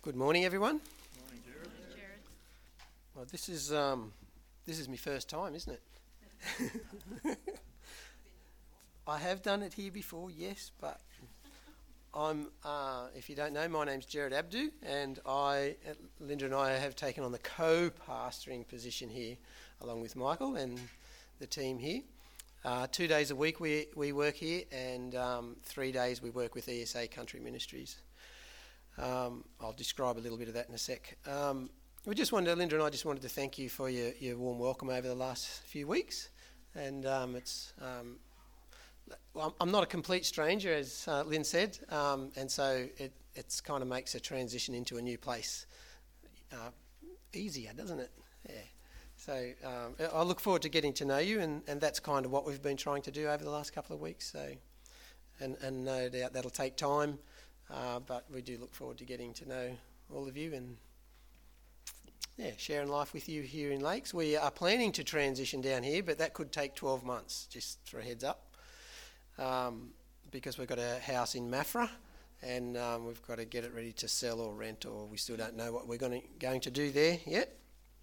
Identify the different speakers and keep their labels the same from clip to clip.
Speaker 1: Good morning, everyone.
Speaker 2: Morning, Jared.
Speaker 1: Well, this is my first time, isn't it? I have done it here before, yes, but I'm. If you don't know, my name's Jared Abdu, and Linda and I have taken on the co-pastoring position here, along with Michael and the team here. 2 days a week we work here, and 3 days we work with ESA Country Ministries. I'll describe a little bit of that in a sec. Linda and I just wanted to thank you for your warm welcome over the last few weeks. And I'm not a complete stranger, as Lynn said, and so it's kind of makes a transition into a new place easier, doesn't it? Yeah. So I look forward to getting to know you, and that's kind of what we've been trying to do over the last couple of weeks. So, and no doubt that'll take time. But we do look forward to getting to know all of you and sharing life with you here in Lakes. We are planning to transition down here, but that could take 12 months, just for a heads up, because we've got a house in Maffra and we've got to get it ready to sell or rent, or we still don't know what we're going to do there yet.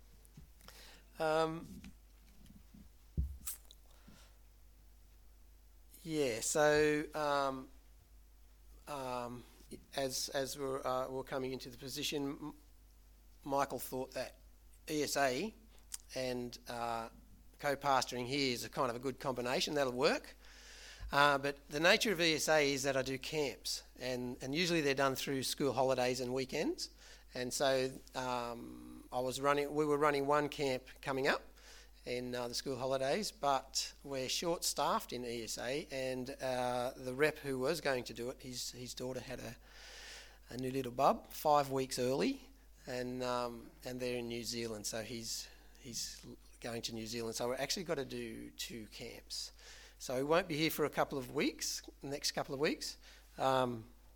Speaker 1: As we're coming into the position, Michael thought that ESA and co-pastoring here is a kind of a good combination. That'll work. But the nature of ESA is that I do camps, and usually they're done through school holidays and weekends. And so we were running one camp coming up in the school holidays, but we're short-staffed in ESA, and the rep who was going to do it, his daughter had a new little bub 5 weeks early, and they're in New Zealand, so he's going to New Zealand. So we're actually got to do 2 camps. So we won't be here for a couple of weeks, next couple of weeks, but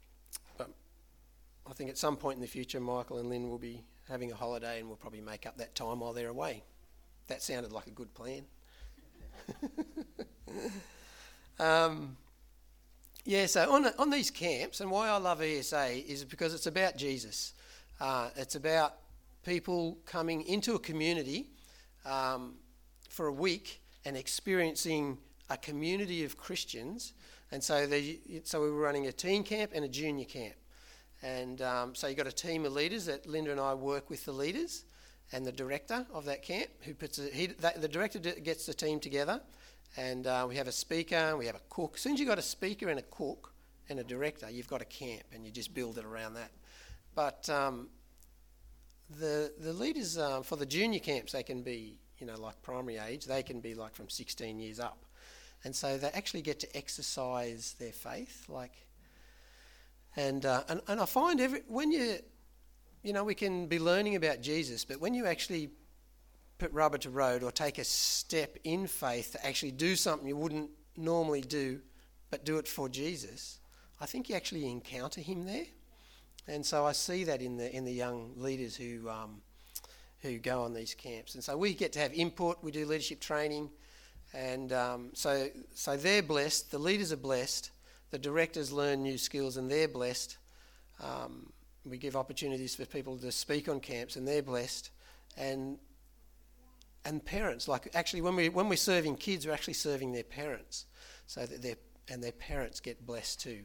Speaker 1: I think at some point in the future, Michael and Lynn will be having a holiday, and we'll probably make up that time while they're away. That sounded like a good plan. So on these camps, and why I love ESA is because it's about Jesus. It's about people coming into a community for a week and experiencing a community of Christians. And so we were running a teen camp and a junior camp. And so you've got a team of leaders that Linda and I work with the leaders and the director of that camp, the director gets the team together, and we have a speaker, we have a cook. As soon as you've got a speaker and a cook and a director, you've got a camp, and you just build it around that. But the leaders for the junior camps, they can be, like primary age, they can be like from 16 years up. And so they actually get to exercise their faith, and I find we can be learning about Jesus, but when you actually put rubber to road or take a step in faith to actually do something you wouldn't normally do, but do it for Jesus, I think you actually encounter him there. And so I see that in the young leaders who go on these camps. And so we get to have input, we do leadership training, and so they're blessed, the leaders are blessed, the directors learn new skills and they're blessed. We give opportunities for people to speak on camps, and they're blessed. And parents, like actually when we're serving kids, we're actually serving their parents, so that their parents get blessed too.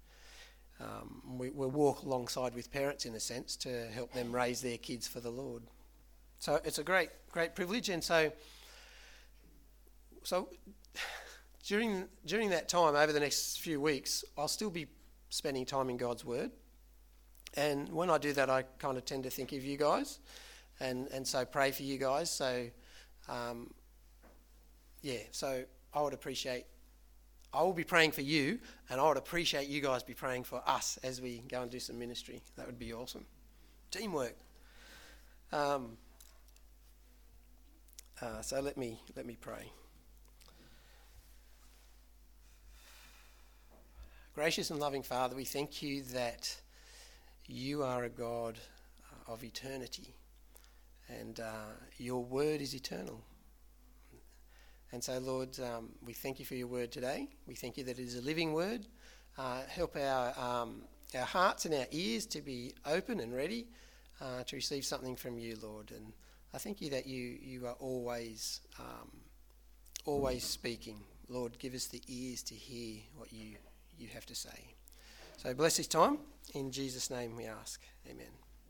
Speaker 1: We walk alongside with parents in a sense to help them raise their kids for the Lord. So it's a great privilege. And so during that time, over the next few weeks, I'll still be spending time in God's Word. And when I do that, I kind of tend to think of you guys, and so pray for you guys. So, so I will be praying for you, and I would appreciate you guys be praying for us as we go and do some ministry. That would be awesome. Teamwork. So let me pray. Gracious and loving Father, we thank you that you are a God of eternity, and your word is eternal. And so, Lord, we thank you for your word today. We thank you that it is a living word. Help our our hearts and our ears to be open and ready to receive something from you, Lord. And I thank you that you are always speaking. Lord, give us the ears to hear what you have to say. So bless this time. In Jesus' name we ask. Amen.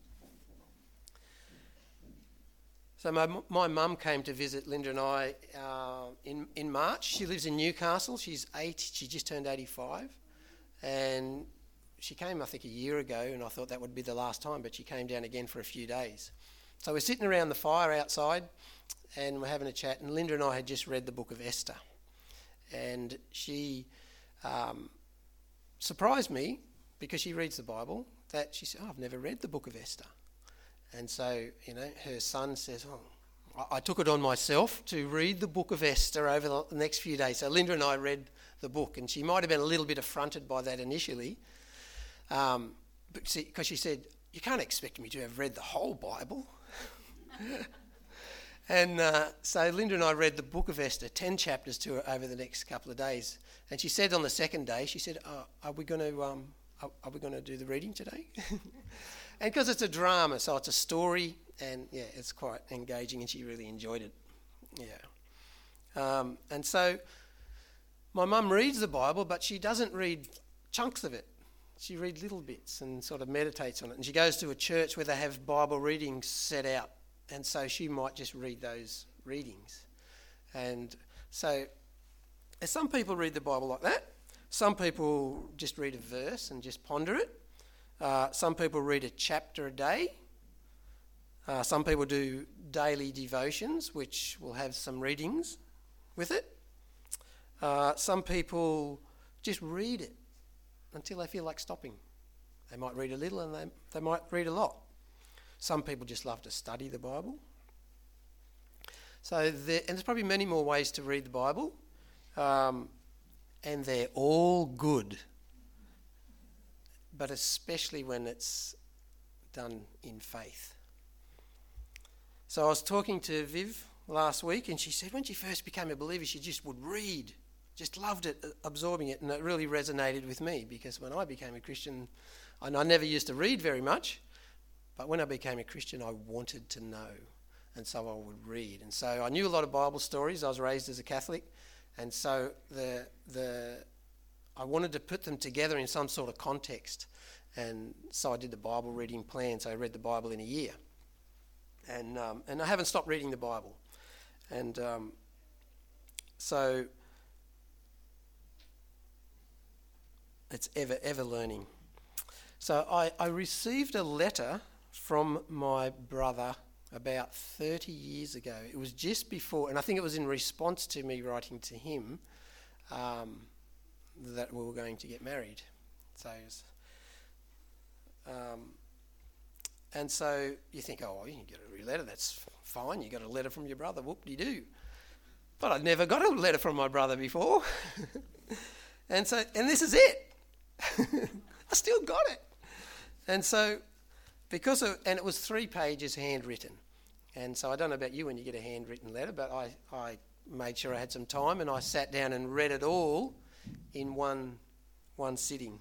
Speaker 1: So my mum came to visit Linda and I in March. She lives in Newcastle. She's 8. She just turned 85. And she came, I think, a year ago, and I thought that would be the last time, but she came down again for a few days. So we're sitting around the fire outside, and we're having a chat, and Linda and I had just read the book of Esther. And she surprised me, because she reads the Bible, that she said, I've never read the book of Esther. And so, her son says, I took it on myself to read the book of Esther over the next few days. So Linda and I read the book, and she might have been a little bit affronted by that initially, because she said, you can't expect me to have read the whole Bible. And so Linda and I read the book of Esther, 10 chapters to her over the next couple of days. And she said on the second day, she said, are we going to do the reading today? And because it's a drama, so it's a story, and yeah, it's quite engaging, and she really enjoyed it. Yeah. And so my mum reads the Bible, but she doesn't read chunks of it. She reads little bits and sort of meditates on it. And she goes to a church where they have Bible readings set out, and so she might just read those readings. And so some people read the Bible like that. Some people just read a verse and just ponder it. Some people read a chapter a day. Some people do daily devotions, which will have some readings with it. Some people just read it until they feel like stopping. They might read a little, and they might read a lot. Some people just love to study the Bible. And there's probably many more ways to read the Bible, and they're all good, but especially when it's done in faith. So I was talking to Viv last week, and she said when she first became a believer, she just would read, just loved it, absorbing it, and it really resonated with me, because when I became a Christian, I never used to read very much, but when I became a Christian, I wanted to know, and so I would read. And so I knew a lot of Bible stories. I was raised as a Catholic, and so I wanted to put them together in some sort of context, and so I did the Bible reading plan. So I read the Bible in a year, and I haven't stopped reading the Bible, and so it's ever learning. So I received a letter from my brother about 30 years ago. It was just before, and I think it was in response to me writing to him that we were going to get married. So, and so you think, oh, you get a letter, that's fine. You got a letter from your brother, whoop-de-doo. But I'd never got a letter from my brother before. and this is it. I still got it. And so, and it was 3 pages handwritten. And so I don't know about you when you get a handwritten letter, but I made sure I had some time, and I sat down and read it all in one sitting.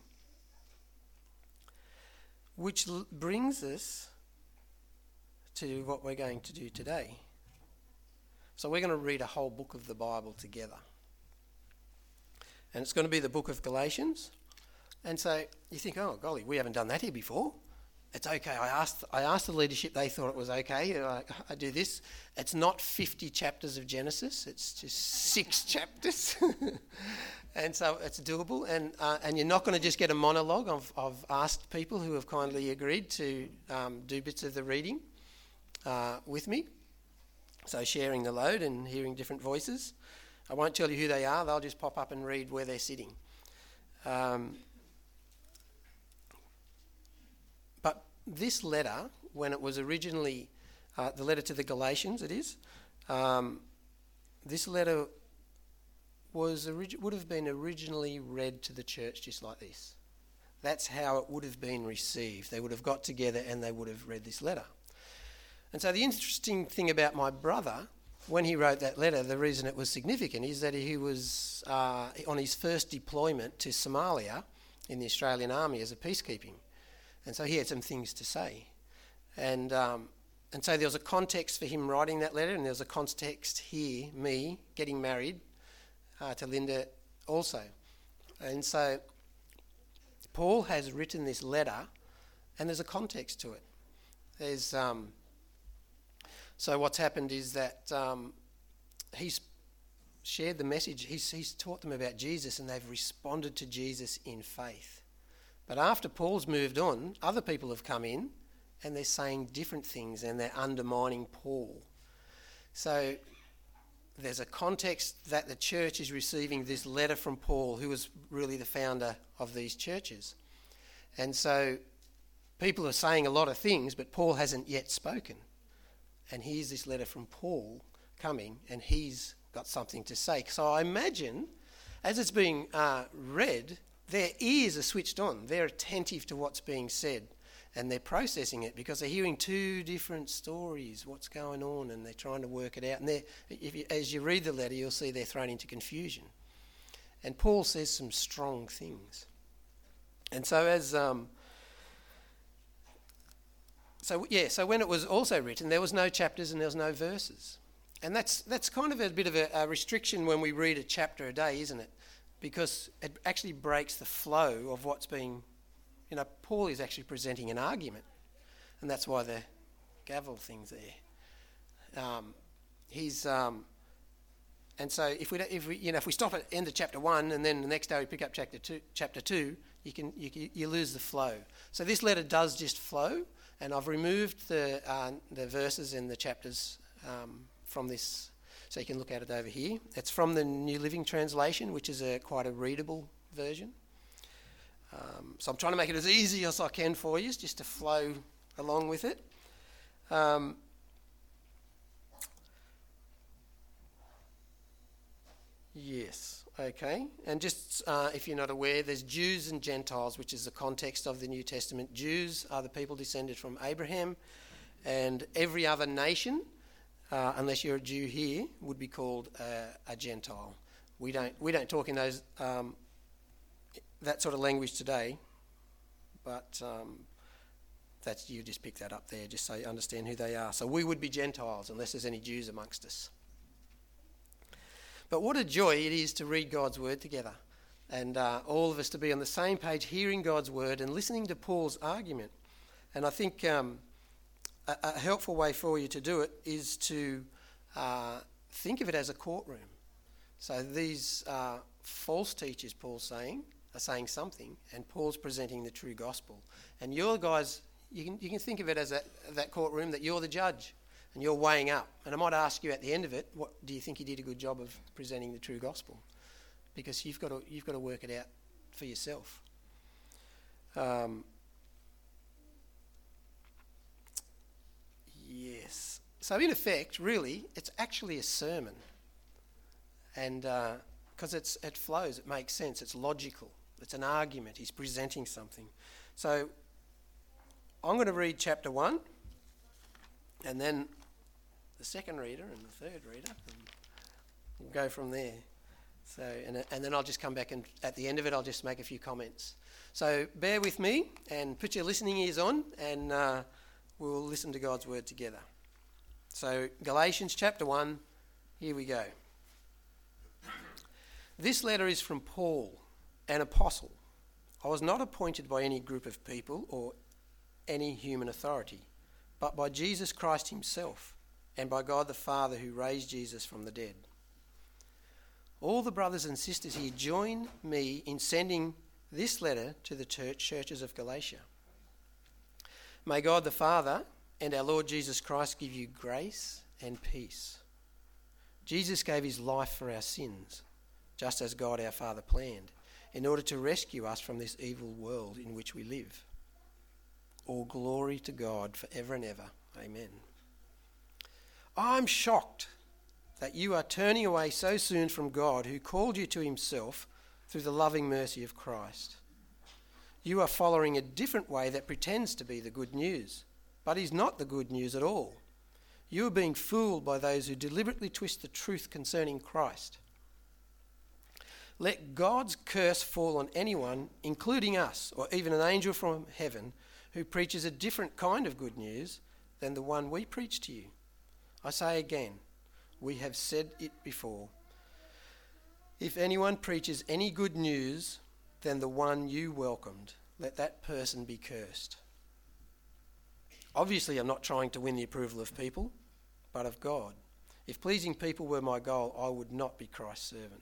Speaker 1: Which brings us to what we're going to do today. So we're going to read a whole book of the Bible together. And it's going to be the book of Galatians. And so you think, oh, golly, we haven't done that here before. It's okay. I asked the leadership, they thought it was okay. I do this. It's not 50 chapters of Genesis. It's just 6 chapters. And so it's doable. And you're not going to just get a monologue. I've asked people who have kindly agreed to do bits of the reading with me. So sharing the load and hearing different voices. I won't tell you who they are. They'll just pop up and read where they're sitting. But this letter, when it was originally, the letter to the Galatians it is, this letter would have been originally read to the church just like this. That's how it would have been received. They would have got together and they would have read this letter. And so the interesting thing about my brother, when he wrote that letter, the reason it was significant is that he was on his first deployment to Somalia, in the Australian Army as a peacekeeping. And so he had some things to say. And so there was a context for him writing that letter, and there was a context here, me getting married to Linda also. And so Paul has written this letter, and there's a context to it. There's so what's happened is that he's shared the message. He's taught them about Jesus, and they've responded to Jesus in faith. But after Paul's moved on, other people have come in, and they're saying different things, and they're undermining Paul. So there's a context that the church is receiving this letter from Paul, who was really the founder of these churches. And so people are saying a lot of things, but Paul hasn't yet spoken. And here's this letter from Paul coming, and he's got something to say. So I imagine, as it's being read, their ears are switched on. They're attentive to what's being said, and they're processing it because they're hearing two different stories, what's going on, and they're trying to work it out. And as you read the letter, you'll see they're thrown into confusion. And Paul says some strong things. And so so when it was also written, there was no chapters and there was no verses. And that's kind of a bit of a restriction when we read a chapter a day, isn't it? Because it actually breaks the flow of what's being... Paul is actually presenting an argument, and that's why the gavel thing's there. And so if we stop at the end of chapter 1 and then the next day we pick up chapter 2, you lose the flow. So this letter does just flow, and I've removed the verses in the chapters from this, so you can look at it over here. It's from the New Living Translation, which is quite a readable version. So I'm trying to make it as easy as I can for you, just to flow along with it. Yes, okay. And just if you're not aware, there's Jews and Gentiles, which is the context of the New Testament. Jews are the people descended from Abraham, and every other nation, unless you're a Jew here, would be called a Gentile. We don't talk in those that sort of language today, but you just pick that up there just so you understand who they are. So we would be Gentiles unless there's any Jews amongst us. But what a joy it is to read God's word together, and all of us to be on the same page hearing God's word and listening to Paul's argument. And I think a helpful way for you to do it is to think of it as a courtroom. So these false teachers, Paul's saying, are saying something, and Paul's presenting the true gospel. And you're guys, you can think of it as that courtroom, that you're the judge and you're weighing up. And I might ask you at the end of it, what do you think you did a good job of presenting the true gospel? Because you've got to work it out for yourself. Yes. So in effect, really, it's actually a sermon, and because it flows, it makes sense, it's logical, it's an argument, he's presenting something. So I'm going to read chapter 1, and then the second reader and the third reader, and we'll go from there. So and then I'll just come back, and at the end of it I'll just make a few comments. So bear with me and put your listening ears on, and we'll listen to God's word together. So Galatians chapter 1, here we go. This letter is from Paul, an apostle. I was not appointed by any group of people or any human authority, but by Jesus Christ himself and by God the Father who raised Jesus from the dead. All the brothers and sisters here join me in sending this letter to the churches of Galatia. May God the Father and our Lord Jesus Christ give you grace and peace. Jesus gave his life for our sins, just as God our Father planned, in order to rescue us from this evil world in which we live. All glory to God forever and ever. Amen. I'm shocked that you are turning away so soon from God, who called you to himself through the loving mercy of Christ. You are following a different way that pretends to be the good news, but is not the good news at all. You are being fooled by those who deliberately twist the truth concerning Christ. let God's curse fall on anyone, including us, or even an angel from heaven, who preaches a different kind of good news than the one we preach to you. I say again, we have said it before. If anyone preaches any good news than the one you welcomed, let that person be cursed. Obviously, I'm not trying to win the approval of people, but of God. If pleasing people were my goal, I would not be Christ's servant.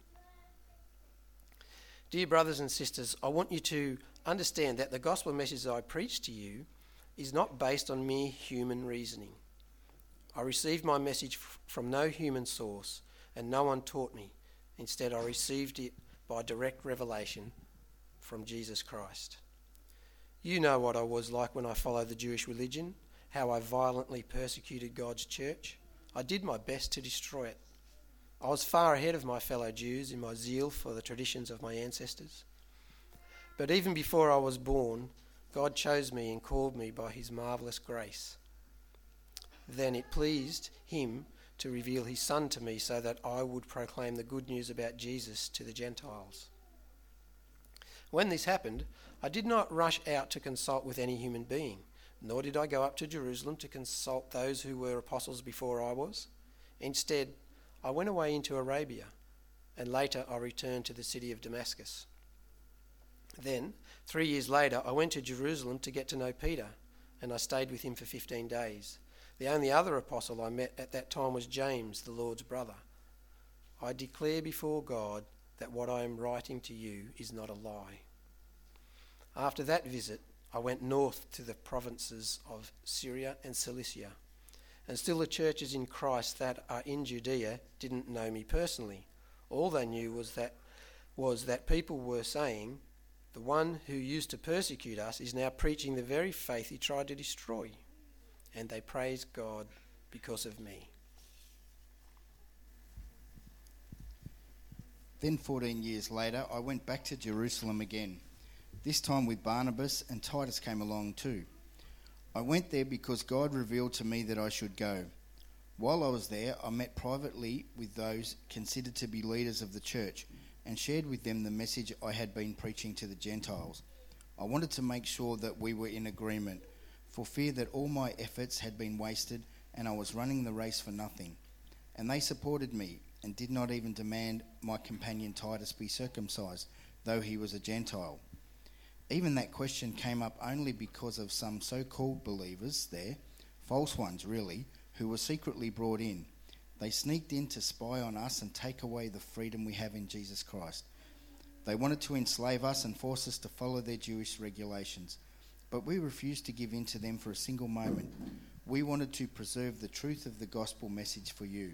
Speaker 1: Dear brothers and sisters, I want you to understand that the gospel message I preach to you is not based on mere human reasoning. I received my message from no human source, and no one taught me. Instead, I received it by direct revelation from Jesus Christ. You know what I was like when I followed the Jewish religion, how I violently persecuted God's church. I did my best to destroy it. I was far ahead of my fellow Jews in my zeal for the traditions of my ancestors. But even before I was born, God chose me and called me by his marvellous grace. Then it pleased him to reveal his Son to me so that I would proclaim the good news about Jesus to the Gentiles. When this happened, I did not rush out to consult with any human being, nor did I go up to Jerusalem to consult those who were apostles before I was. Instead, I went away into Arabia, and later I returned to the city of Damascus. Then, 3 years later, I went to Jerusalem to get to know Peter, and I stayed with him for 15 days. The only other apostle I met at that time was James, the Lord's brother. I declare before God that what I am writing to you is not a lie. After that visit, I went north to the provinces of Syria and Cilicia, and still the churches in Christ that are in Judea didn't know me personally. All they knew was that people were saying, the one who used to persecute us is now preaching the very faith he tried to destroy. And they praised God because of me.
Speaker 2: Then 14 years later, I went back to Jerusalem again. This time with Barnabas, and Titus came along too. I went there because God revealed to me that I should go. While I was there, I met privately with those considered to be leaders of the church and shared with them the message I had been preaching to the Gentiles. I wanted to make sure that we were in agreement, for fear that all my efforts had been wasted and I was running the race for nothing. And they supported me and did not even demand my companion Titus be circumcised, though he was a Gentile. Even that question came up only because of some so-called believers there, false ones really, who were secretly brought in. They sneaked in to spy on us and take away the freedom we have in Jesus Christ. They wanted to enslave us and force us to follow their Jewish regulations, but we refused to give in to them for a single moment. We wanted to preserve the truth of the gospel message for you.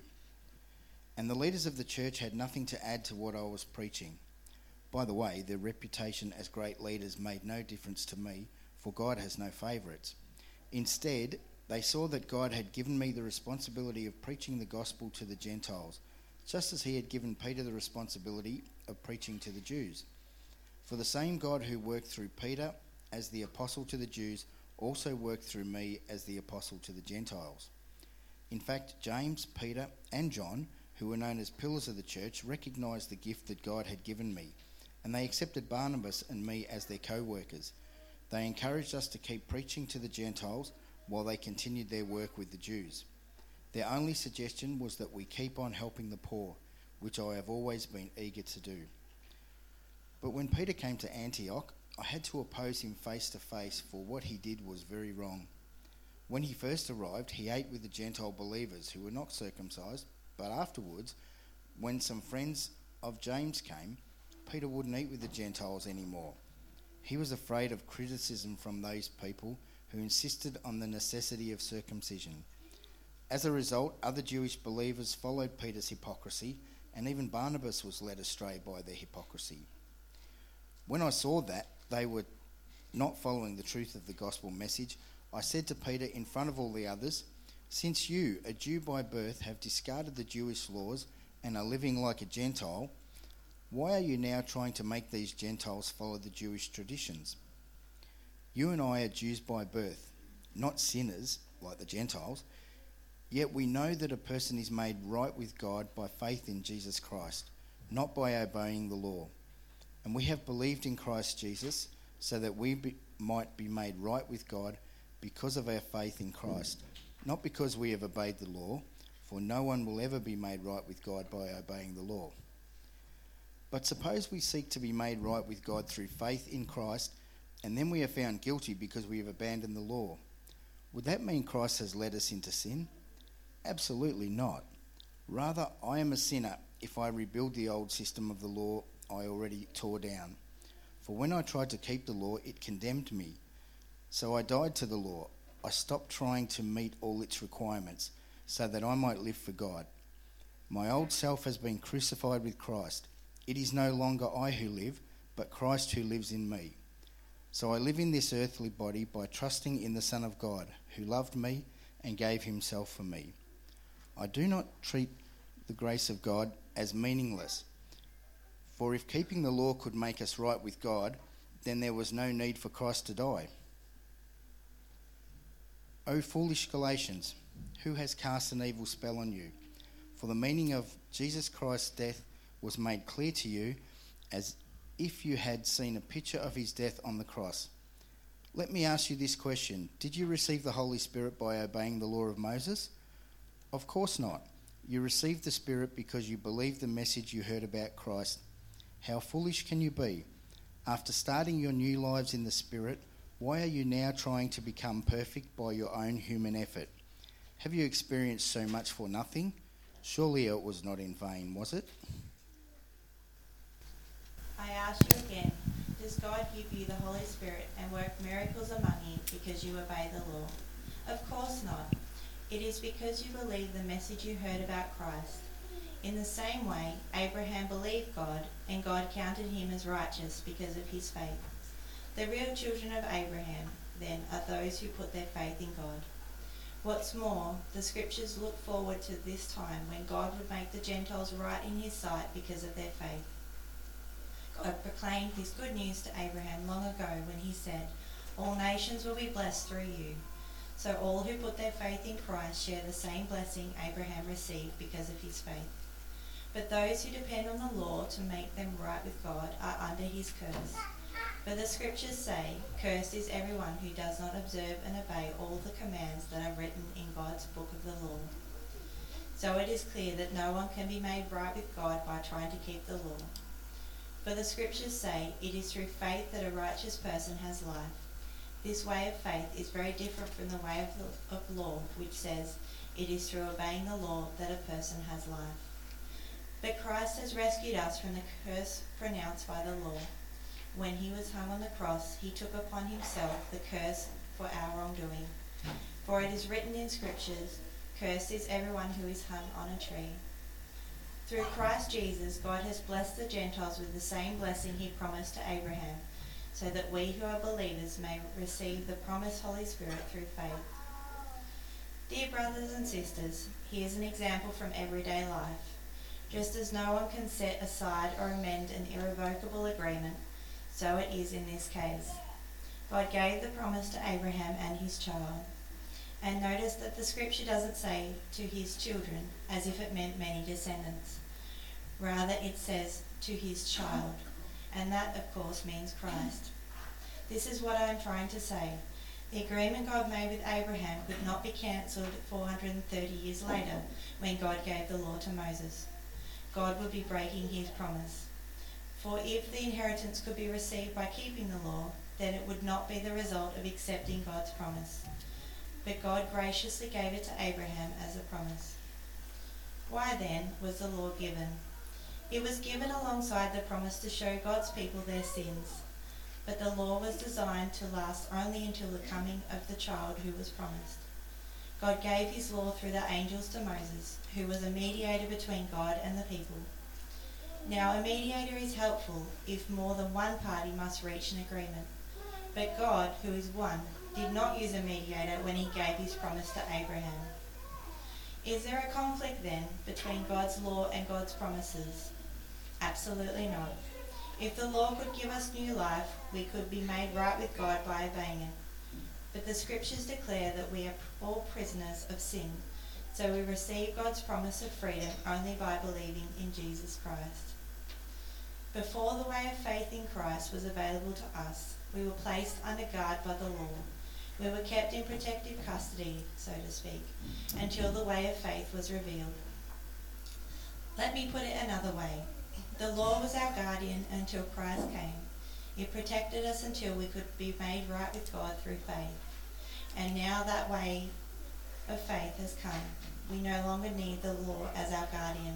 Speaker 2: And the leaders of the church had nothing to add to what I was preaching. By the way, their reputation as great leaders made no difference to me, for God has no favourites. Instead, they saw that God had given me the responsibility of preaching the gospel to the Gentiles, just as he had given Peter the responsibility of preaching to the Jews. For the same God who worked through Peter as the apostle to the Jews also worked through me as the apostle to the Gentiles. In fact, James, Peter, and John, who were known as pillars of the church, recognised the gift that God had given me, and they accepted Barnabas and me as their co-workers. They encouraged us to keep preaching to the Gentiles while they continued their work with the Jews. Their only suggestion was that we keep on helping the poor, which I have always been eager to do. But when Peter came to Antioch, I had to oppose him face to face, for what he did was very wrong. When he first arrived, he ate with the Gentile believers who were not circumcised, but afterwards, when some friends of James came, Peter wouldn't eat with the Gentiles anymore. He was afraid of criticism from those people who insisted on the necessity of circumcision. As a result, other Jewish believers followed Peter's hypocrisy, and even Barnabas was led astray by their hypocrisy. When I saw that they were not following the truth of the gospel message, I said to Peter in front of all the others, "Since you, a Jew by birth, have discarded the Jewish laws and are living like a Gentile, why are you now trying to make these Gentiles follow the Jewish traditions? You and I are Jews by birth, not sinners like the Gentiles, yet we know that a person is made right with God by faith in Jesus Christ. not by obeying the law. And we have believed in Christ Jesus so that we might be made right with God because of our faith in Christ, not because we have obeyed the law, for no one will ever be made right with God by obeying the law. But suppose we seek to be made right with God through faith in Christ, and then we are found guilty because we have abandoned the law. Would that mean Christ has led us into sin? Absolutely not. Rather, I am a sinner if I rebuild the old system of the law I already tore down. For when I tried to keep the law, it condemned me. So I died to the law. I stopped trying to meet all its requirements so that I might live for God. My old self has been crucified with Christ. It is no longer I who live, but Christ who lives in me. So I live in this earthly body by trusting in the Son of God, who loved me and gave himself for me. I do not treat the grace of God as meaningless. For if keeping the law could make us right with God, then there was no need for Christ to die. O foolish Galatians, who has cast an evil spell on you? For the meaning of Jesus Christ's death was made clear to you, as if you had seen a picture of his death on the cross. Let me ask you this question. Did you receive the Holy Spirit by obeying the law of Moses? Of course not. You received the Spirit because you believed the message you heard about Christ. How foolish can you be? After starting your new lives in the Spirit, why are you now trying to become perfect by your own human effort? Have you experienced so much for nothing? Surely it was not in vain, was it?
Speaker 3: I ask you again, does God give you the Holy Spirit and work miracles among you because you obey the law? Of course not. It is because you believe the message you heard about Christ. In the same way, Abraham believed God, and God counted him as righteous because of his faith. The real children of Abraham, then, are those who put their faith in God. What's more, the scriptures look forward to this time when God would make the Gentiles right in his sight because of their faith. God proclaimed this good news to Abraham long ago when he said, "All nations will be blessed through you." So all who put their faith in Christ share the same blessing Abraham received because of his faith. But those who depend on the law to make them right with God are under his curse. For the scriptures say, "Cursed is everyone who does not observe and obey all the commands that are written in God's book of the law." So it is clear that no one can be made right with God by trying to keep the law. For the scriptures say, "It is through faith that a righteous person has life." This way of faith is very different from the way of law, which says, "It is through obeying the law that a person has life." But Christ has rescued us from the curse pronounced by the law. When he was hung on the cross, he took upon himself the curse for our wrongdoing. For it is written in scriptures, "Cursed is everyone who is hung on a tree." Through Christ Jesus, God has blessed the Gentiles with the same blessing he promised to Abraham, so that we who are believers may receive the promised Holy Spirit through faith. Dear brothers and sisters, here's an example from everyday life. Just as no one can set aside or amend an irrevocable agreement, so it is in this case. God gave the promise to Abraham and his child. And notice that the scripture doesn't say to his children, as if it meant many descendants. Rather, it says to his child, and that, of course, means Christ. This is what I am trying to say. The agreement God made with Abraham could not be cancelled 430 years later when God gave the law to Moses. God would be breaking his promise. For if the inheritance could be received by keeping the law, then it would not be the result of accepting God's promise. But God graciously gave it to Abraham as a promise. Why then was the law given? It was given alongside the promise to show God's people their sins. But the law was designed to last only until the coming of the child who was promised. God gave his law through the angels to Moses, who was a mediator between God and the people. Now a mediator is helpful if more than one party must reach an agreement. But God, who is one, did not use a mediator when he gave his promise to Abraham. Is there a conflict then between God's law and God's promises? Absolutely not. If the law could give us new life, we could be made right with God by obeying it. But the scriptures declare that we are all prisoners of sin, so we receive God's promise of freedom only by believing in Jesus Christ. Before the way of faith in Christ was available to us, we were placed under guard by the law. We were kept in protective custody, so to speak, until the way of faith was revealed. Let me put it another way. The law was our guardian until Christ came. It protected us until we could be made right with God through faith. And now that way of faith has come. We no longer need the law as our guardian.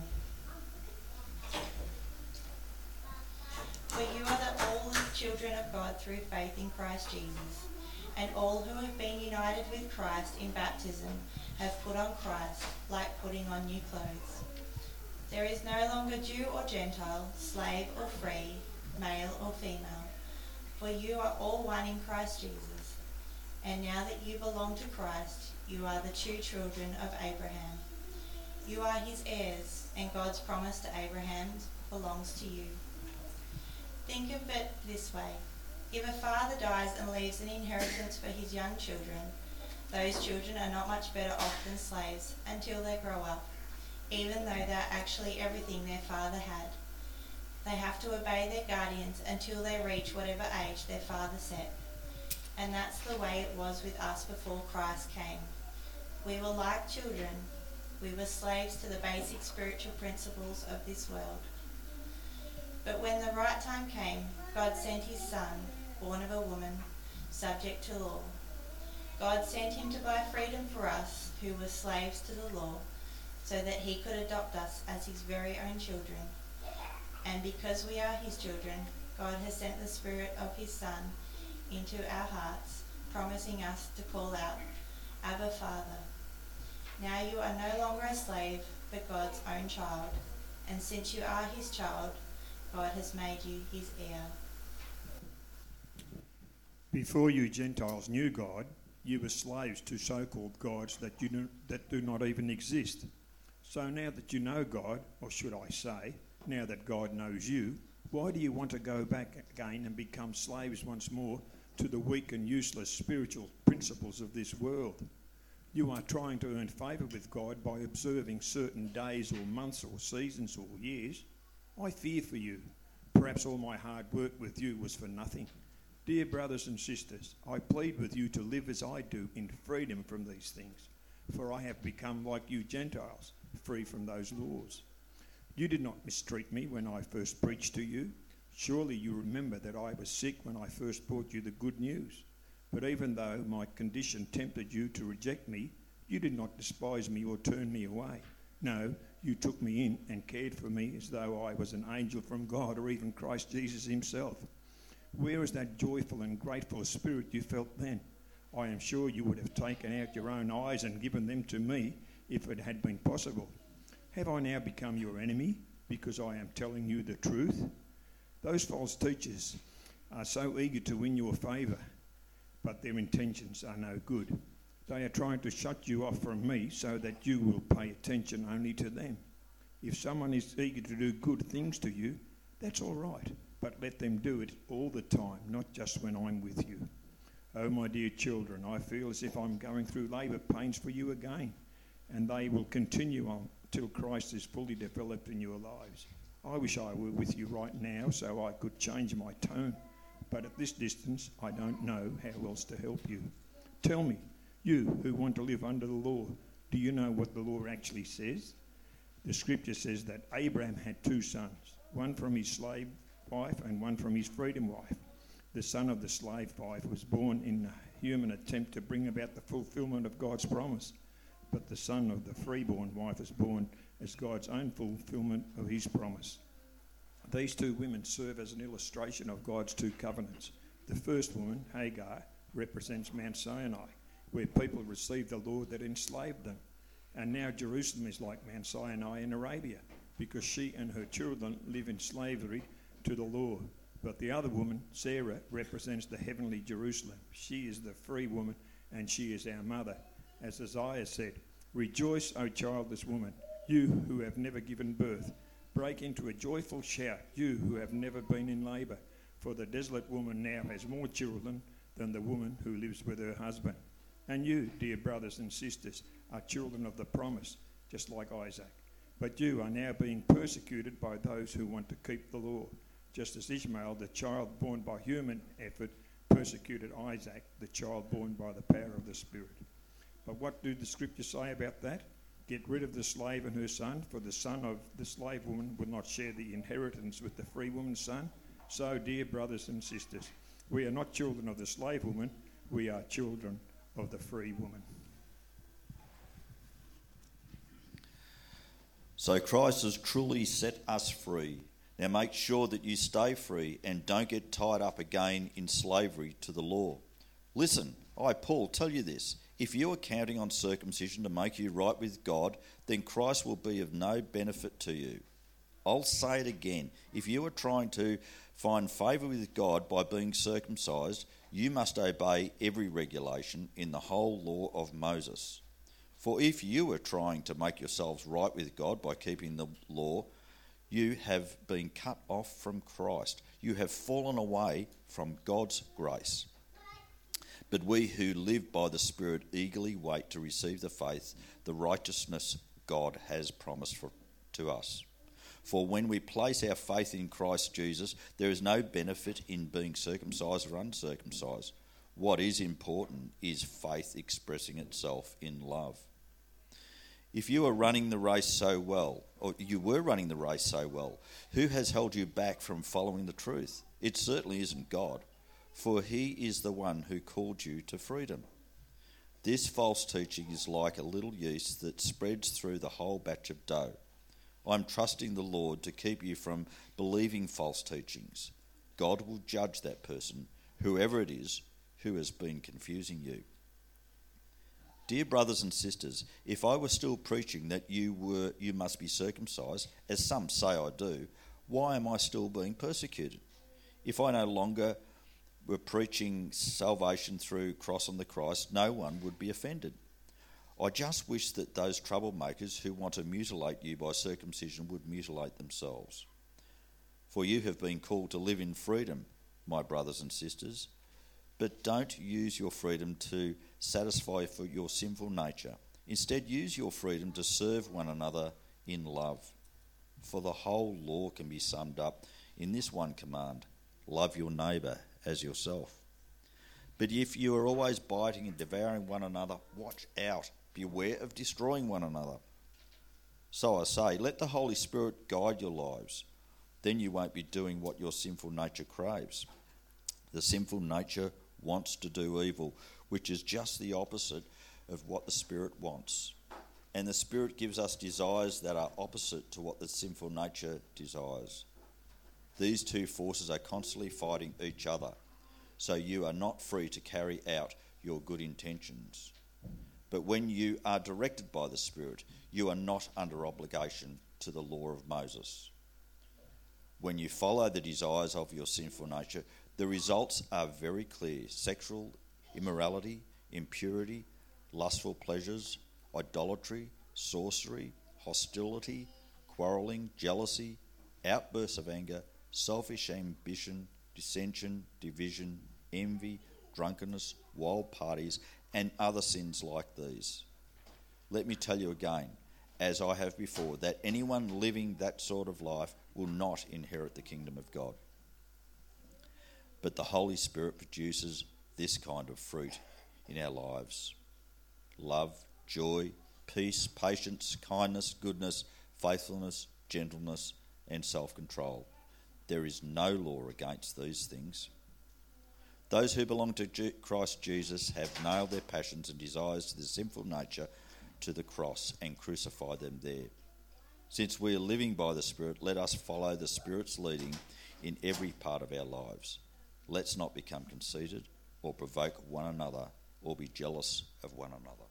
Speaker 3: For you are all the children of God through faith in Christ Jesus. And all who have been united with Christ in baptism have put on Christ, like putting on new clothes. There is no longer Jew or Gentile, slave or free, male or female, for you are all one in Christ Jesus. And now that you belong to Christ, you are the true children of Abraham. You are his heirs, and God's promise to Abraham belongs to you. Think of it this way. If a father dies and leaves an inheritance for his young children, those children are not much better off than slaves until they grow up, even though they're actually everything their father had. They have to obey their guardians until they reach whatever age their father set. And that's the way it was with us before Christ came. We were like children. We were slaves to the basic spiritual principles of this world. But when the right time came, God sent his Son, born of a woman, subject to law. God sent him to buy freedom for us, who were slaves to the law, so that he could adopt us as his very own children. And because we are his children, God has sent the Spirit of his Son into our hearts, promising us to call out, Abba, Father. Now you are no longer a slave, but God's own child. And since you are his child, God has made you his heir.
Speaker 4: Before you Gentiles knew God, you were slaves to so-called gods that do not even exist. So now that you know God, or should I say, now that God knows you, why do you want to go back again and become slaves once more to the weak and useless spiritual principles of this world? You are trying to earn favour with God by observing certain days or months or seasons or years. I fear for you. Perhaps all my hard work with you was for nothing. Dear brothers and sisters, I plead with you to live as I do in freedom from these things, for I have become like you Gentiles, free from those laws. You did not mistreat me when I first preached to you. Surely you remember that I was sick when I first brought you the good news. But even though my condition tempted you to reject me, you did not despise me or turn me away. No, you took me in and cared for me as though I was an angel from God or even Christ Jesus himself. Where is that joyful and grateful spirit you felt then? I am sure you would have taken out your own eyes and given them to me if it had been possible. Have I now become your enemy because I am telling you the truth? Those false teachers are so eager to win your favour, but their intentions are no good. They are trying to shut you off from me so that you will pay attention only to them. If someone is eager to do good things to you, that's all right, but let them do it all the time, not just when I'm with you. Oh, my dear children, I feel as if I'm going through labour pains for you again, and they will continue on till Christ is fully developed in your lives. I wish I were with you right now so I could change my tone, but at this distance I don't know how else to help you. Tell me, you who want to live under the law, do you know what the law actually says? The scripture says that Abraham had two sons, one from his slave wife and one from his freedom wife. The son of the slave wife was born in a human attempt to bring about the fulfillment of God's promise, but the son of the freeborn wife was born as God's own fulfillment of his promise. These two women serve as an illustration of God's two covenants. The first woman, Hagar, represents Mount Sinai, where people received the law that enslaved them. And now Jerusalem is like Mount Sinai in Arabia, because she and her children live in slavery to the law. But the other woman, Sarah, represents the heavenly Jerusalem. She is the free woman, and she is our mother. As Isaiah said, "Rejoice, O childless woman, you who have never given birth. Break into a joyful shout, you who have never been in labour. For the desolate woman now has more children than the woman who lives with her husband. And you, dear brothers and sisters, are children of the promise, just like Isaac. But you are now being persecuted by those who want to keep the law, just as Ishmael, the child born by human effort, persecuted Isaac, the child born by the power of the Spirit. But what do the scriptures say about that? Get rid of the slave and her son, for the son of the slave woman will not share the inheritance with the free woman's son. So, dear brothers and sisters, we are not children of the slave woman, we are children of the free woman.
Speaker 5: So Christ has truly set us free. Now make sure that you stay free and don't get tied up again in slavery to the law. Listen, I, Paul, tell you this. If you are counting on circumcision to make you right with God, then Christ will be of no benefit to you. I'll say it again. If you are trying to find favour with God by being circumcised, you must obey every regulation in the whole law of Moses. For if you are trying to make yourselves right with God by keeping the law, you have been cut off from Christ. You have fallen away from God's grace. But we who live by the Spirit eagerly wait to receive the faith, the righteousness God has promised to us. For when we place our faith in Christ Jesus, there is no benefit in being circumcised or uncircumcised. What is important is faith expressing itself in love. If you are running the race so well, or you were running the race so well, who has held you back from following the truth? It certainly isn't God, for he is the one who called you to freedom. This false teaching is like a little yeast that spreads through the whole batch of dough. I'm trusting the Lord to keep you from believing false teachings. God will judge that person, whoever it is, who has been confusing you. Dear brothers and sisters, if I were still preaching that you must be circumcised, as some say I do, why am I still being persecuted? If I no longer were preaching salvation through cross on the Christ, no one would be offended. I just wish that those troublemakers who want to mutilate you by circumcision would mutilate themselves. For you have been called to live in freedom, my brothers and sisters, but don't use your freedom to satisfy for your sinful nature. Instead, use your freedom to serve one another in love. For the whole law can be summed up in this one command: love your neighbour as yourself. But if you are always biting and devouring one another, watch out. Beware of destroying one another. So I say, let the Holy Spirit guide your lives. Then you won't be doing what your sinful nature craves. The sinful nature wants to do evil, which is just the opposite of what the Spirit wants. And the Spirit gives us desires that are opposite to what the sinful nature desires. These two forces are constantly fighting each other, so you are not free to carry out your good intentions. But when you are directed by the Spirit, you are not under obligation to the law of Moses. When you follow the desires of your sinful nature, the results are very clear: sexual immorality, impurity, lustful pleasures, idolatry, sorcery, hostility, quarrelling, jealousy, outbursts of anger, selfish ambition, dissension, division, envy, drunkenness, wild parties, and other sins like these. Let me tell you again, as I have before, that anyone living that sort of life will not inherit the kingdom of God. But the Holy Spirit produces this kind of fruit in our lives: love, joy, peace, patience, kindness, goodness, faithfulness, gentleness, and self-control. There is no law against these things. Those who belong to Christ Jesus have nailed their passions and desires to the sinful nature to the cross and crucified them there. Since we are living by the Spirit, let us follow the Spirit's leading in every part of our lives. Let's not become conceited or provoke one another or be jealous of one another.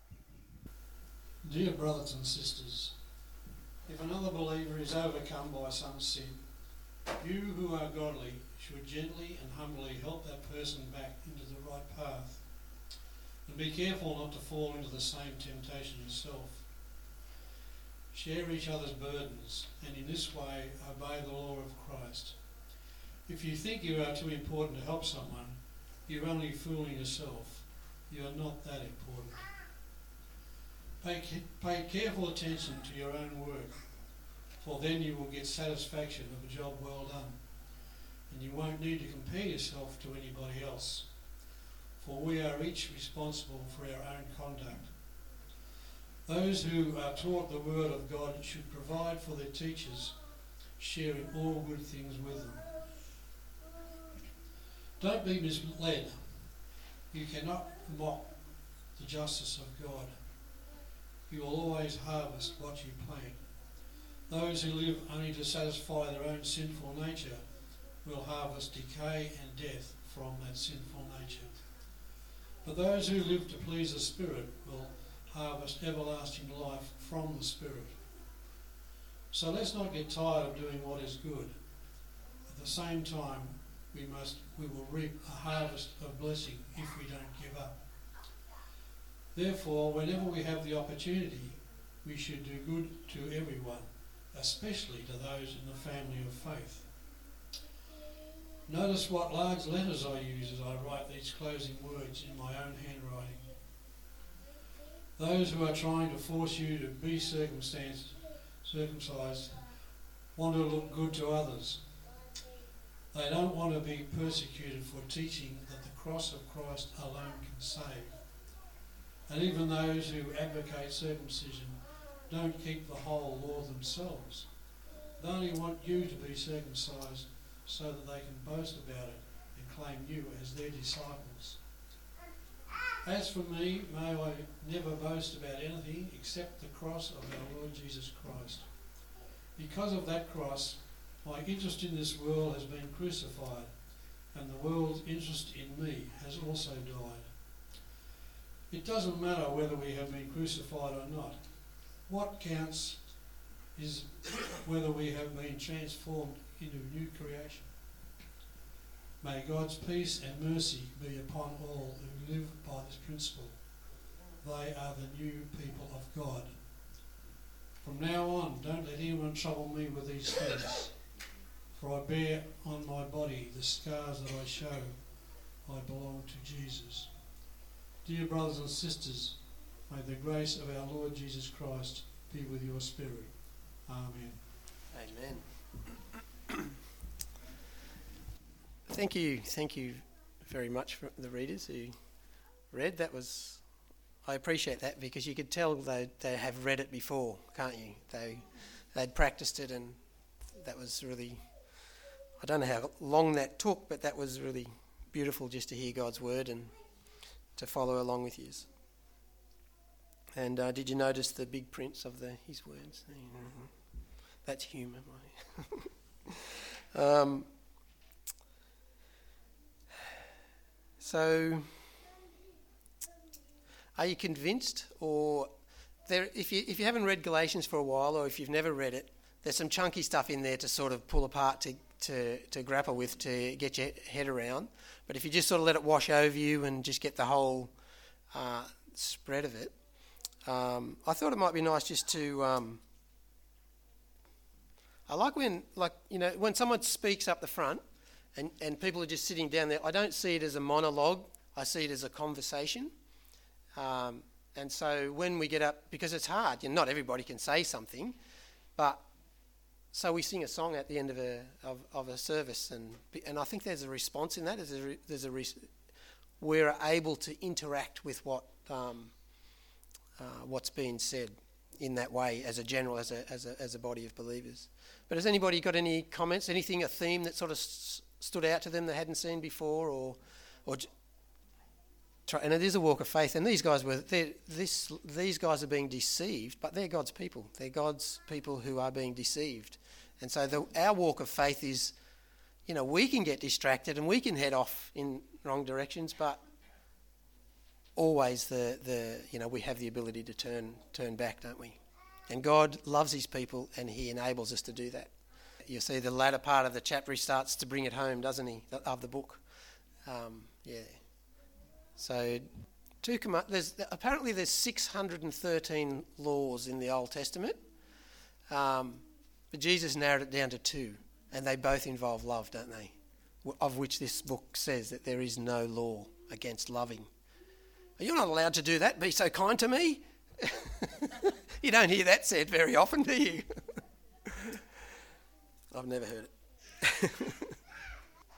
Speaker 6: Dear brothers and sisters, if another believer is overcome by some sin, you who are godly should gently and humbly help that person back into the right path. And be careful not to fall into the same temptation yourself. Share each other's burdens, and in this way obey the law of Christ. If you think you are too important to help someone, you're only fooling yourself. You are not that important. Pay careful attention to your own work, for then you will get satisfaction of a job well done, and you won't need to compare yourself to anybody else, for we are each responsible for our own conduct. Those who are taught the Word of God should provide for their teachers, sharing all good things with them. Don't be misled. You cannot mock the justice of God. You will always harvest what you plant. Those who live only to satisfy their own sinful nature will harvest decay and death from that sinful nature. But those who live to please the Spirit will harvest everlasting life from the Spirit. So let's not get tired of doing what is good. At the same time, we will reap a harvest of blessing if we don't give up. Therefore, whenever we have the opportunity, we should do good to everyone, especially to those in the family of faith. Notice what large letters I use as I write these closing words in my own handwriting. Those who are trying to force you to be circumcised want to look good to others. They don't want to be persecuted for teaching that the cross of Christ alone can save. And even those who advocate circumcision don't keep the whole law themselves. They only want you to be circumcised so that they can boast about it and claim you as their disciples. As for me, may I never boast about anything except the cross of our Lord Jesus Christ. Because of that cross, my interest in this world has been crucified, and the world's interest in me has also died. It doesn't matter whether we have been crucified or not. What counts is whether we have been transformed into a new creation. May God's peace and mercy be upon all who live by this principle. They are the new people of God. From now on, don't let anyone trouble me with these things, for I bear on my body the scars that I show I belong to Jesus. Dear brothers and sisters, may the grace of our Lord Jesus Christ be with your spirit. Amen.
Speaker 1: Amen. Thank you very much for the readers who read. I appreciate that, because you could tell they have read it before, can't you? They'd practiced it, and that was really, I don't know how long that took, but that was really beautiful just to hear God's word and to follow along with you. And did you notice the big prints of his words? That's humour. So, are you convinced? Or if you haven't read Galatians for a while, or if you've never read it, there's some chunky stuff in there to sort of pull apart, to grapple with, to get your head around. But if you just sort of let it wash over you and just get the whole spread of it, I thought it might be nice just to. I like when someone speaks up the front, and people are just sitting down there. I don't see it as a monologue. I see it as a conversation. And so when we get up, because it's hard, not everybody can say something, but so we sing a song at the end of a service, and I think there's a response in that. We're able to interact with what's being said in that way as a body of believers. But has anybody got any comments? Anything, a theme that sort of stood out to them they hadn't seen before, or and it is a walk of faith. And these guys are being deceived, but they're God's people. They're God's people who are being deceived. And so our walk of faith is, we can get distracted and we can head off in wrong directions, but always we have the ability to turn back, don't we? And God loves his people, and he enables us to do that. You see the latter part of the chapter, he starts to bring it home, doesn't he, of the book? So, apparently there's 613 laws in the Old Testament, but Jesus narrowed it down to 2, and they both involve love, don't they? Of which this book says that there is no law against loving. You're not allowed to do that, be so kind to me. You don't hear that said very often, do you? I've never heard it.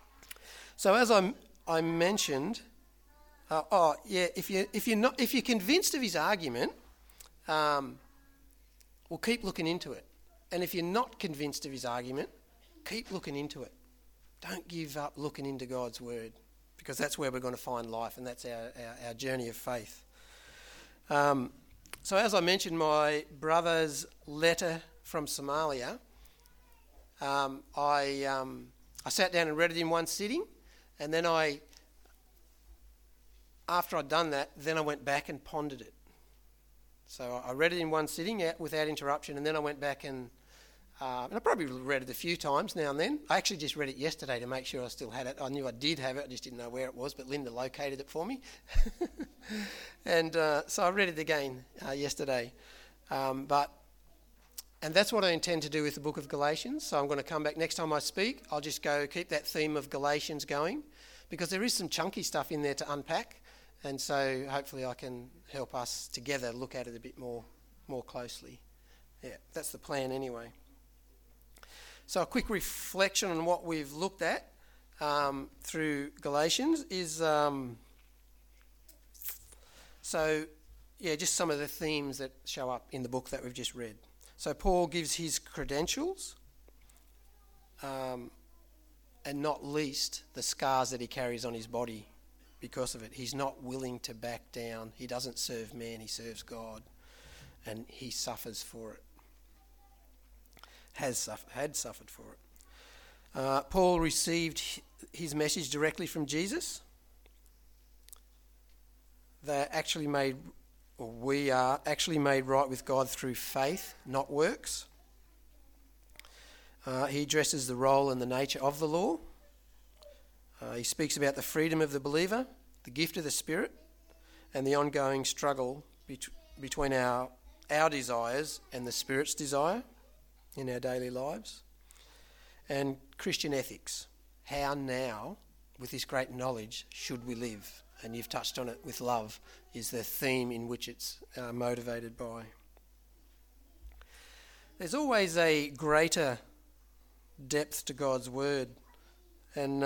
Speaker 1: So as I mentioned, if you're convinced of his argument, well, keep looking into it. And if you're not convinced of his argument, keep looking into it. Don't give up looking into God's word, because that's where we're going to find life, and that's our journey of faith. So as I mentioned, my brother's letter from Somalia, I sat down and read it in one sitting, and then after I'd done that, then I went back and pondered it. So I read it in one sitting without interruption, and then I went back and I probably read it a few times now and then. I actually just read it yesterday to make sure I still had it. I knew I did have it, I just didn't know where it was, but Linda located it for me. And so I read it again yesterday. And that's what I intend to do with the book of Galatians. So I'm going to come back next time I speak. I'll just keep that theme of Galatians going, because there is some chunky stuff in there to unpack. And so hopefully I can help us together look at it a bit more closely. Yeah, that's the plan anyway. So a quick reflection on what we've looked at through Galatians is, just some of the themes that show up in the book that we've just read. So Paul gives his credentials, and not least the scars that he carries on his body because of it. He's not willing to back down. He doesn't serve man, he serves God, and he suffers for it. Had suffered for it. Paul received his message directly from Jesus. We are actually made right with God through faith, not works. He addresses the role and the nature of the law. He speaks about the freedom of the believer, the gift of the Spirit, and the ongoing struggle between our desires and the Spirit's desire in our daily lives. And Christian ethics. How now, with this great knowledge, should we live? And you've touched on it with love, is the theme in which it's motivated by. There's always a greater depth to God's word. And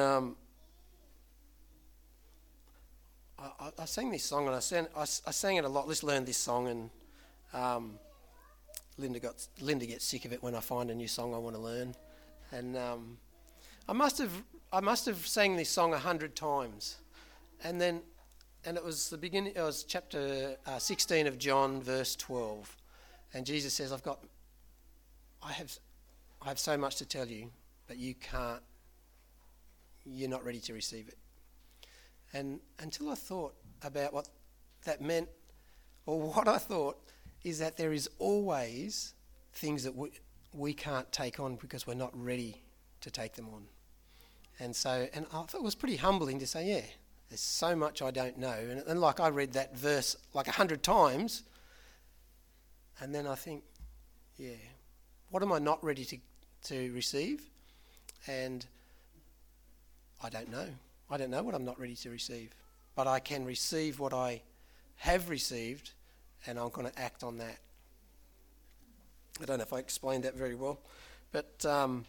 Speaker 1: I sang this song, and I sang it a lot. Let's learn this song, and Linda gets sick of it when I find a new song I want to learn. And I must have sang this song 100 times. And it was the beginning. It was chapter 16 of John, verse 12, and Jesus says, "I have so much to tell you, but you can't. You're not ready to receive it." And until I thought about what that meant, or what I thought is that there is always things that we can't take on because we're not ready to take them on. And I thought it was pretty humbling to say, yeah. There's so much I don't know. And like I read that verse like 100 times, and then I think, yeah, what am I not ready to receive? And I don't know. I don't know what I'm not ready to receive. But I can receive what I have received, and I'm going to act on that. I don't know if I explained that very well. But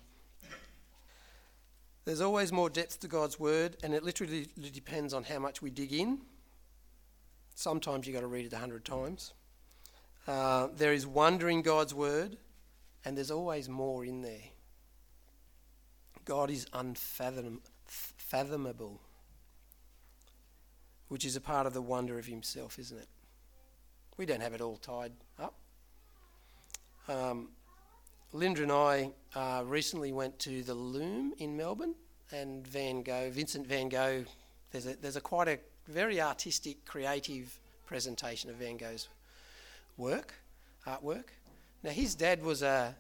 Speaker 1: there's always more depth to God's word, and it literally depends on how much we dig in. Sometimes you've got to read it 100 times. There is wonder in God's word, and there's always more in there. God is unfathomable, which is a part of the wonder of himself, isn't it? We don't have it all tied up. Linda and I recently went to the Loom in Melbourne, and Vincent van Gogh. There's quite a very artistic, creative presentation of Van Gogh's artwork. Now his dad was a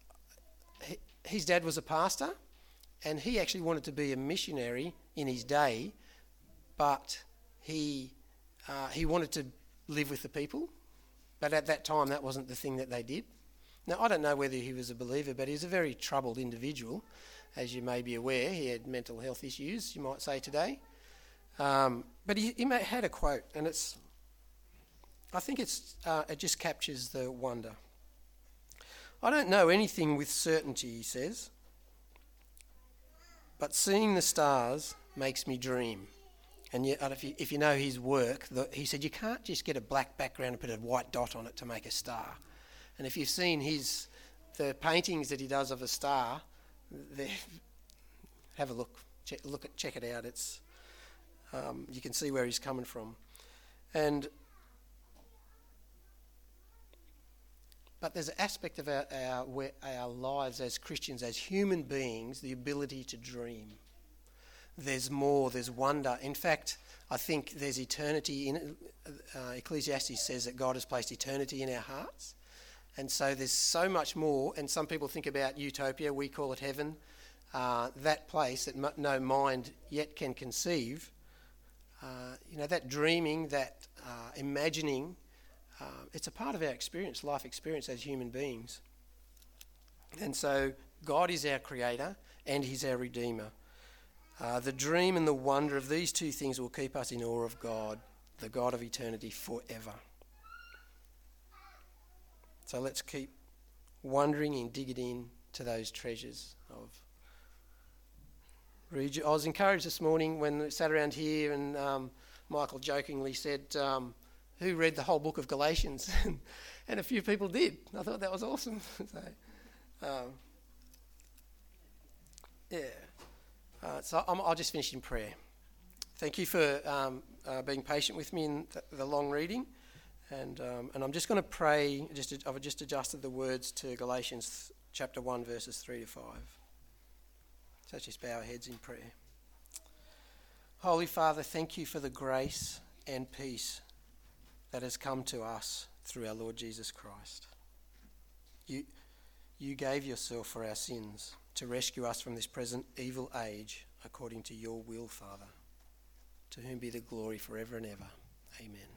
Speaker 1: pastor, and he actually wanted to be a missionary in his day, but he wanted to live with the people. But at that time, that wasn't the thing that they did. Now, I don't know whether he was a believer, but he was a very troubled individual. As you may be aware, he had mental health issues, you might say today. But he had a quote, and I think it just captures the wonder. "I don't know anything with certainty," he says, "but seeing the stars makes me dream. And if you know his work, he said you can't just get a black background and put a white dot on it to make a star. And if you've seen the paintings that he does of a star, have a look, check it out. It's you can see where he's coming from, but there's an aspect of our lives as Christians, as human beings, the ability to dream. There's more, there's wonder. In fact, I think there's eternity in it. Ecclesiastes says that God has placed eternity in our hearts. And so there's so much more. And some people think about utopia, we call it heaven, that place that no mind yet can conceive. That dreaming, that imagining, it's a part of our experience, life experience as human beings. And so God is our creator and he's our redeemer. The dream and the wonder of these two things will keep us in awe of God, the God of eternity, forever. So let's keep wondering and digging in to those treasures of. I was encouraged this morning when we sat around here and Michael jokingly said, who read the whole book of Galatians? And a few people did. I thought that was awesome. So I'll just finish in prayer. Thank you for being patient with me in the long reading. And I'm just going to pray. I've just adjusted the words to Galatians chapter 1, verses 3 to 5. So let's just bow our heads in prayer. Holy Father, thank you for the grace and peace that has come to us through our Lord Jesus Christ. You gave yourself for our sins to rescue us from this present evil age according to your will, Father, to whom be the glory forever and ever. Amen.